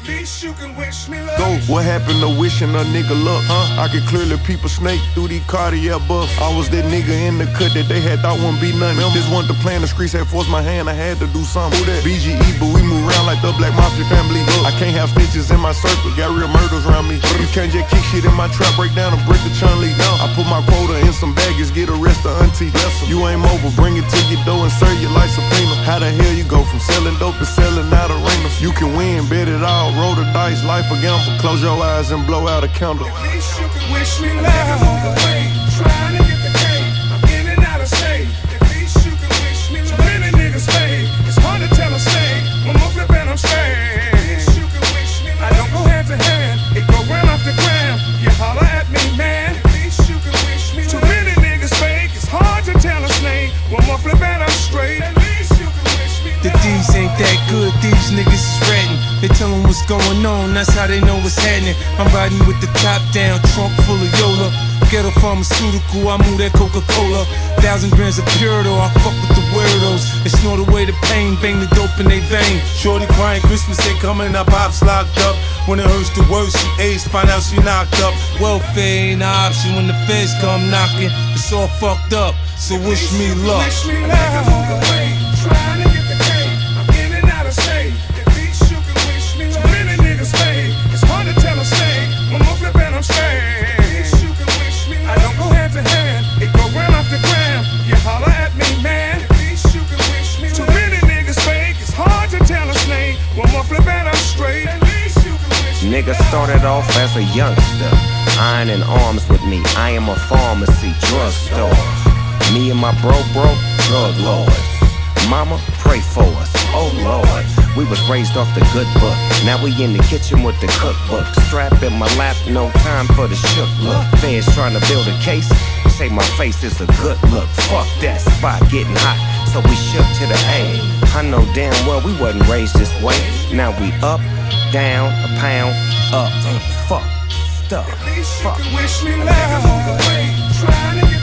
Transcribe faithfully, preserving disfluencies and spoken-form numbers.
At least you can wish me luck. Go, what happened to wishing a nigga luck? Huh? I could clearly peep a snake through these Cartier buffs. I was that nigga in the cut that they had thought wouldn't be nothing. This wasn't the plan, the streets had forced my hand, I had to do something. Who that? B G E, but we move around like the Black Mafia family. I can't have snitches in my circle, got real murders around me. You can't just kick shit in my trap, break down and break the Chun-Li. I put my quota in some baggage, get arrested, auntie. You ain't mobile, bring it to your door and serve you like subpoena. How the hell you go from selling dope to selling out arenas? You can win, bet it all, roll the dice, life a gamble. Close your eyes and blow out a candle. At least you can wish me luck. Niggas move away, trying to get the cake. I'm in and out of state. At least you can wish me luck. Too many niggas fade. It's hard to tell a snake. One more flip and I'm straight. At least you can wish me luck. I don't go hand to hand. It go gram off the gram. You holler at me, man. At least you can wish me luck. Too many niggas fake. It's hard to tell a snake. One more flip and I'm straight. At least you can wish me luck. The D's ain't that good, these niggas is ratting. They tell them what's going on, that's how they know what's happening. I'm riding with the top down, trunk full of Yola. Ghetto pharmaceutical, I move that Coca-Cola. Thousand grams of Purito, I fuck with the weirdos. They snort away the pain, bang the dope in they vein. Shorty crying, Christmas ain't coming, our pops locked up. When it hurts the worst, she aged, find out she knocked up. Welfare ain't an option when the feds come knocking. It's all fucked up, so wish me luck. Wish me luck. Niggas move away, trying to get the cake. I'm in and out of state. At least you can wish me luck. Too many niggas fade. It's hard to tell a snake. One more flip and I'm straight. At least you can wish me luck. I don't go hand to hand. It go gram off the gram. You holler at me, man. At least you can wish me luck. Too many niggas fake. It's hard to tell a snake. One more flip and I'm straight. At least you can wish me luck. Nigga started off as a youngster, iron in arms with me. I am a pharmacy, drugstore. Me and my bro, bro, drug lords. Mama, pray for us, oh Lord. We was raised off the good book. Now we in the kitchen with the cookbook. Strap in my lap, no time for the shook look. Feds trying to build a case, say my face is a good look. Fuck that spot getting hot, so we shook to the A. I know damn well we wasn't raised this way. Now we up, down, a pound, up. Fuck, stuff, At least you fuck. can wish me luck. Niggas move away, trying to get